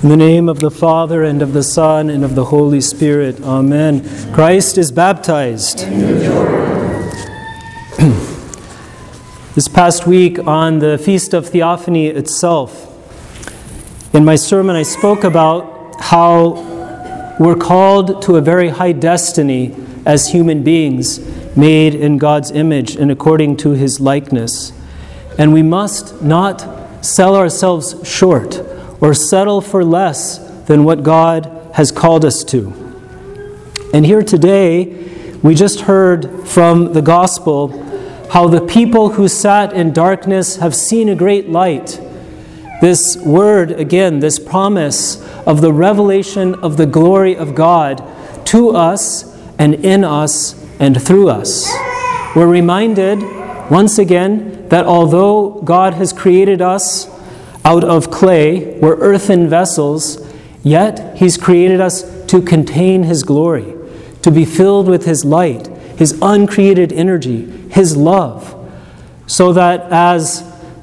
In the name of the Father, and of the Son, and of the Holy Spirit. Amen. Christ is baptized. This past week on the Feast of Theophany itself, in my sermon I spoke about how we're called to a very high destiny as human beings, made in God's image and according to His likeness. And we must not sell ourselves short or settle for less than what God has called us to. And here today, we just heard from the gospel how the people who sat in darkness have seen a great light. This word, again, this promise of the revelation of the glory of God to us and in us and through us. We're reminded, once again, that although God has created us out of clay, we're earthen vessels, yet He's created us to contain His glory, to be filled with His light, His uncreated energy, His love, so that as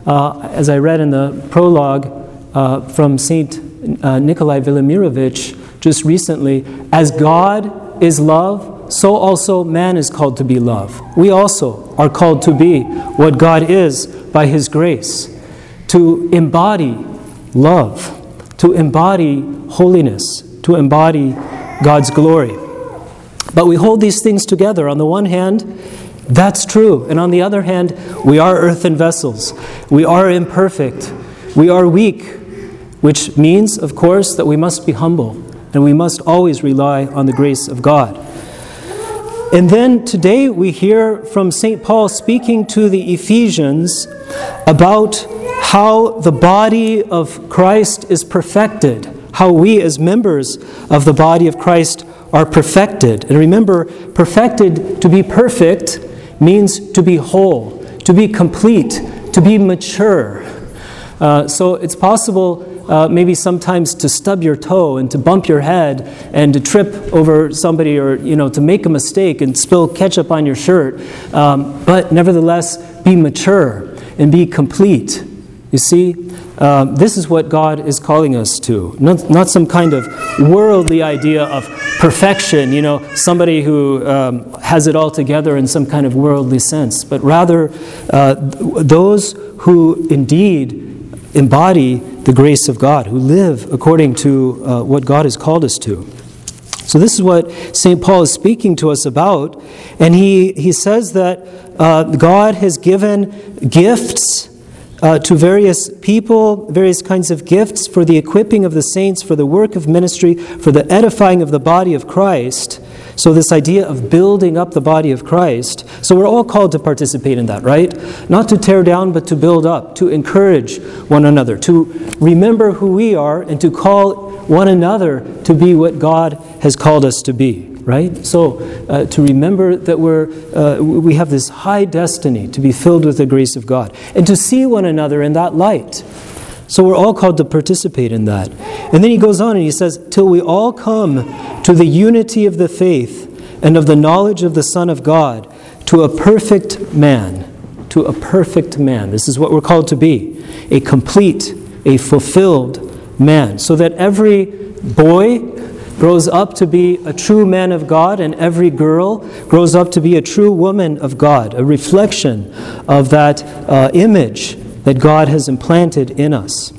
I read in the prologue from St. Nikolai Velimirovich just recently, as God is love, so also man is called to be love. We also are called to be what God is by His grace, to embody love, to embody holiness, to embody God's glory. But we hold these things together. On the one hand, that's true. And on the other hand, we are earthen vessels. We are imperfect. We are weak, which means, of course, that we must be humble and we must always rely on the grace of God. And then today we hear from St. Paul speaking to the Ephesians about how the body of Christ is perfected, how we as members of the body of Christ are perfected. And remember, perfected, to be perfect, means to be whole, to be complete, to be mature. So it's possible maybe sometimes to stub your toe and to bump your head and to trip over somebody, or to make a mistake and spill ketchup on your shirt, but nevertheless be mature and be complete. You see, this is what God is calling us to. Not some kind of worldly idea of perfection, somebody who has it all together in some kind of worldly sense, but rather those who indeed embody the grace of God, who live according to what God has called us to. So this is what St. Paul is speaking to us about, and he says that God has given gifts to various people, various kinds of gifts for the equipping of the saints, for the work of ministry, for the edifying of the body of Christ. So this idea of building up the body of Christ. So we're all called to participate in that, right? Not to tear down, but to build up, to encourage one another, to remember who we are, and to call one another to be what God has called us to be. Right? So to remember that we have this high destiny to be filled with the grace of God, and to see one another in that light. So we're all called to participate in that. And then he goes on and he says, till we all come to the unity of the faith and of the knowledge of the Son of God, to a perfect man. To a perfect man. This is what we're called to be. A complete, a fulfilled man. So that every boy grows up to be a true man of God, and every girl grows up to be a true woman of God, a reflection of that image that God has implanted in us,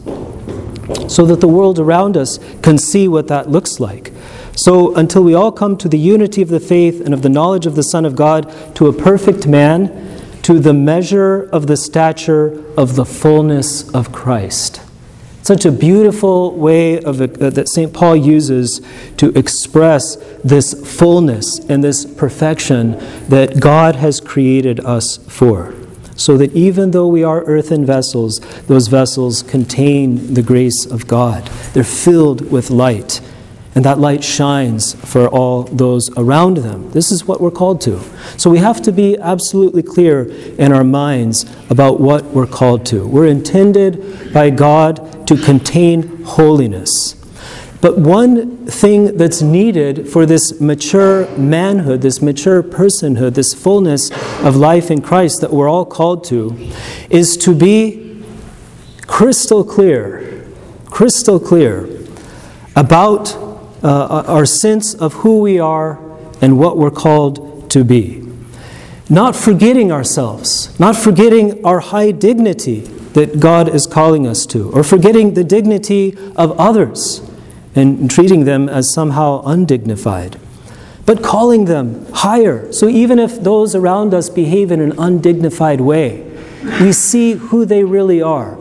so that the world around us can see what that looks like. So until we all come to the unity of the faith and of the knowledge of the Son of God, to a perfect man, to the measure of the stature of the fullness of Christ. Such a beautiful way that St. Paul uses to express this fullness and this perfection that God has created us for. So that even though we are earthen vessels, those vessels contain the grace of God. They're filled with light, and that light shines for all those around them. This is what we're called to. So we have to be absolutely clear in our minds about what we're called to. We're intended by God to contain holiness. But one thing that's needed for this mature manhood, this mature personhood, this fullness of life in Christ that we're all called to, is to be crystal clear about our sense of who we are and what we're called to be. Not forgetting ourselves, not forgetting our high dignity that God is calling us to, or forgetting the dignity of others and treating them as somehow undignified, but calling them higher. So even if those around us behave in an undignified way, we see who they really are,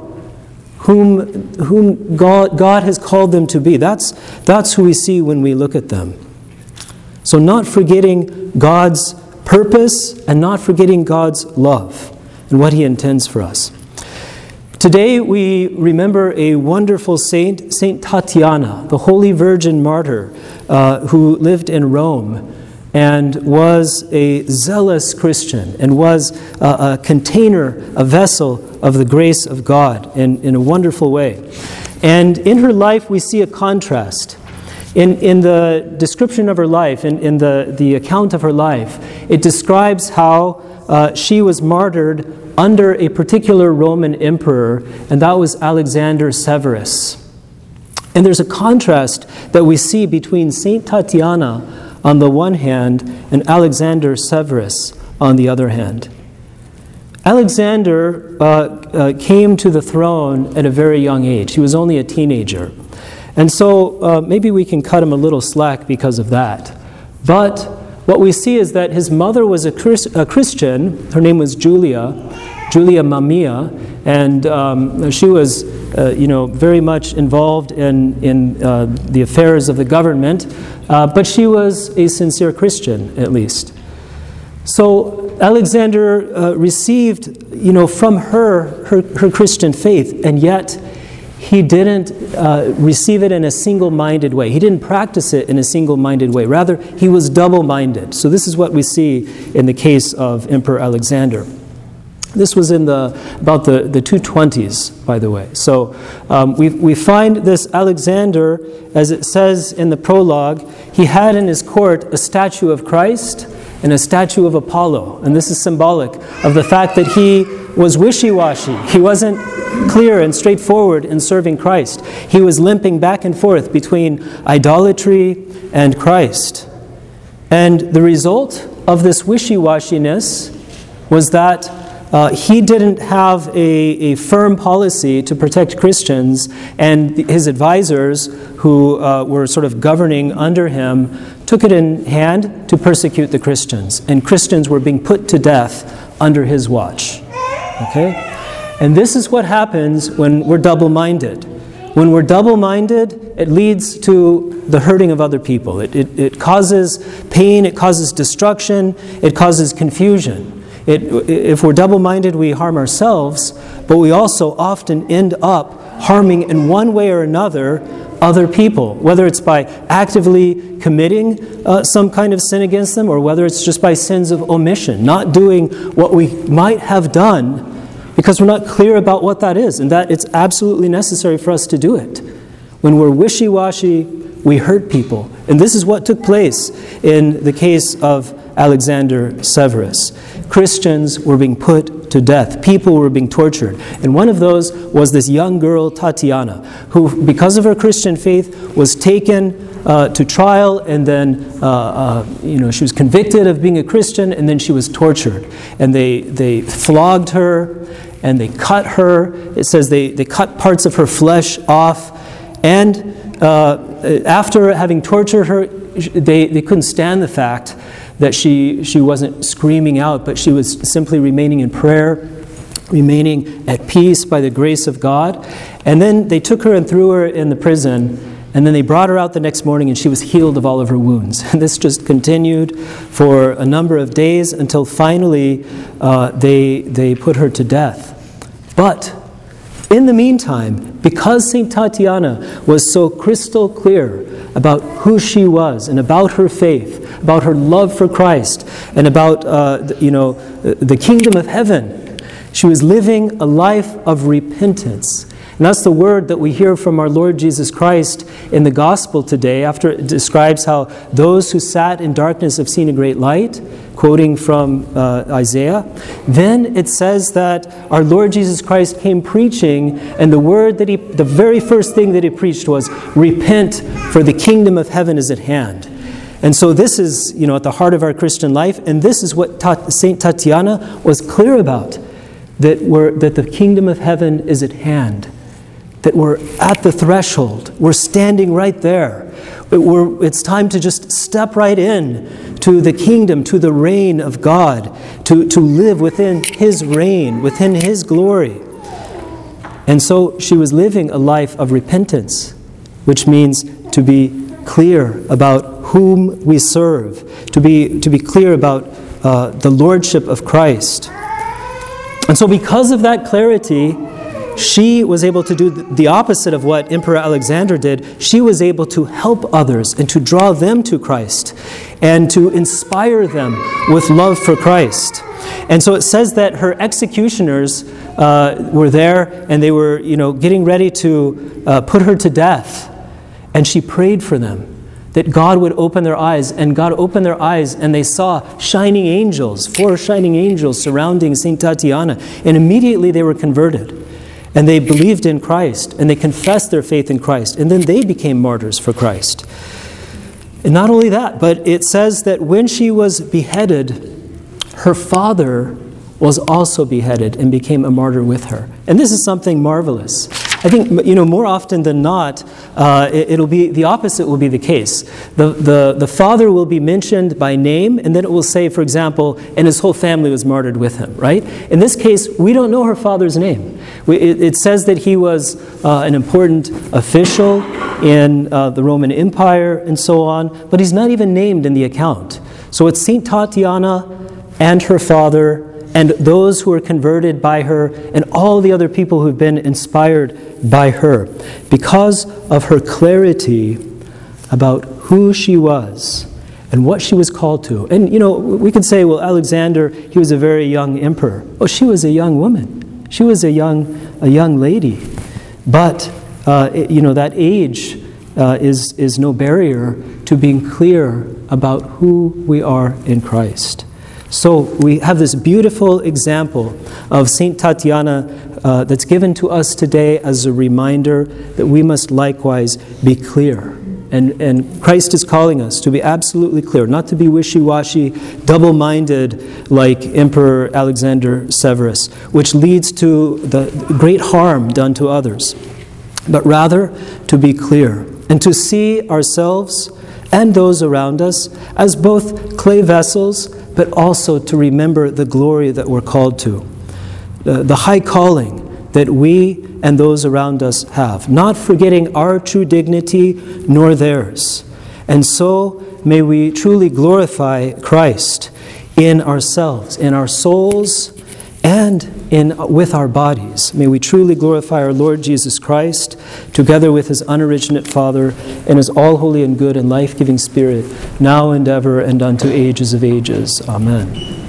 whom God has called them to be. That's who we see when we look at them. So not forgetting God's purpose and not forgetting God's love and what He intends for us. Today we remember a wonderful saint, Saint Tatiana, the Holy Virgin martyr who lived in Rome and was a zealous Christian and was a container, a vessel of the grace of God in a wonderful way. And in her life we see a contrast. In the description of her life, in the account of her life, it describes how she was martyred under a particular Roman emperor, and that was Alexander Severus. And there's a contrast that we see between Saint Tatiana on the one hand and Alexander Severus on the other hand. Alexander came to the throne at a very young age. He was only a teenager. And so maybe we can cut him a little slack because of that. But what we see is that his mother was a Christian. Her name was Julia Mamaea, and she was, very much involved in the affairs of the government, but she was a sincere Christian, at least. So Alexander received, from her Christian faith, and yet he didn't receive it in a single-minded way. He didn't practice it in a single-minded way. Rather, he was double-minded. So this is what we see in the case of Emperor Alexander. This was in about the 220s, by the way. So we find this Alexander, as it says in the prologue, he had in his court a statue of Christ and a statue of Apollo. And this is symbolic of the fact that he was wishy-washy. He wasn't clear and straightforward in serving Christ. He was limping back and forth between idolatry and Christ. And the result of this wishy-washiness was that he didn't have a firm policy to protect Christians, and his advisors, who were sort of governing under him, took it in hand to persecute the Christians. And Christians were being put to death under his watch. Okay? And this is what happens when we're double-minded. When we're double-minded, it leads to the hurting of other people. It causes pain, it causes destruction, it causes confusion. If we're double-minded, we harm ourselves, but we also often end up harming in one way or another other people, whether it's by actively committing some kind of sin against them, or whether it's just by sins of omission, not doing what we might have done because we're not clear about what that is, and that it's absolutely necessary for us to do it. When we're wishy-washy, we hurt people. And this is what took place in the case of Alexander Severus. Christians were being put to death. People were being tortured. And one of those was this young girl, Tatiana, who, because of her Christian faith, was taken to trial, and then she was convicted of being a Christian, and then she was tortured. And they flogged her, and they cut her. It says they cut parts of her flesh off. And after having tortured her, they couldn't stand the fact that she wasn't screaming out, but she was simply remaining in prayer, remaining at peace by the grace of God. And then they took her and threw her in the prison, and then they brought her out the next morning, and she was healed of all of her wounds. And this just continued for a number of days until finally they put her to death. But in the meantime, because St. Tatiana was so crystal clear about who she was and about her faith, about her love for Christ, and about the kingdom of heaven, she was living a life of repentance. And that's the word that we hear from our Lord Jesus Christ in the gospel today, after it describes how those who sat in darkness have seen a great light, quoting from Isaiah. Then it says that our Lord Jesus Christ came preaching, and the very first thing that he preached was, repent, for the kingdom of heaven is at hand. And so this is, at the heart of our Christian life, and this is what Saint Tatiana was clear about, that the kingdom of heaven is at hand, that we're at the threshold, we're standing right there. It's time to just step right in to the kingdom, to the reign of God, to live within His reign, within His glory. And so she was living a life of repentance, which means to be clear about whom we serve, to be clear about the lordship of Christ. And so because of that clarity, she was able to do the opposite of what Emperor Alexander did. She was able to help others and to draw them to Christ and to inspire them with love for Christ. And so it says that her executioners were there, and they were, getting ready to put her to death. And she prayed for them, that God would open their eyes. And God opened their eyes, and they saw shining angels, 4 shining angels surrounding Saint Tatiana. And immediately they were converted. And they believed in Christ, and they confessed their faith in Christ. And then they became martyrs for Christ. And not only that, but it says that when she was beheaded, her father was also beheaded and became a martyr with her. And this is something marvelous. I think, more often than not, it'll be the opposite will be the case. The father will be mentioned by name, and then it will say, for example, and his whole family was martyred with him, right? In this case, we don't know her father's name. It says that he was an important official in the Roman Empire and so on, but he's not even named in the account. So it's Saint Tatiana and her father and those who were converted by her, and all the other people who've been inspired by her, because of her clarity about who she was and what she was called to. And, we could say, well, Alexander, he was a very young emperor. Oh, she was a young woman. She was a young lady. But, that age is no barrier to being clear about who we are in Christ. So we have this beautiful example of Saint Tatiana that's given to us today as a reminder that we must likewise be clear. And Christ is calling us to be absolutely clear, not to be wishy-washy, double-minded like Emperor Alexander Severus, which leads to the great harm done to others, but rather to be clear and to see ourselves and those around us as both clay vessels, but also to remember the glory that we're called to, the high calling that we and those around us have, not forgetting our true dignity nor theirs. And so may we truly glorify Christ in ourselves, in our souls, and with our bodies. May we truly glorify our Lord Jesus Christ, together with His unoriginate Father and His all-holy and good and life-giving Spirit, now and ever and unto ages of ages. Amen.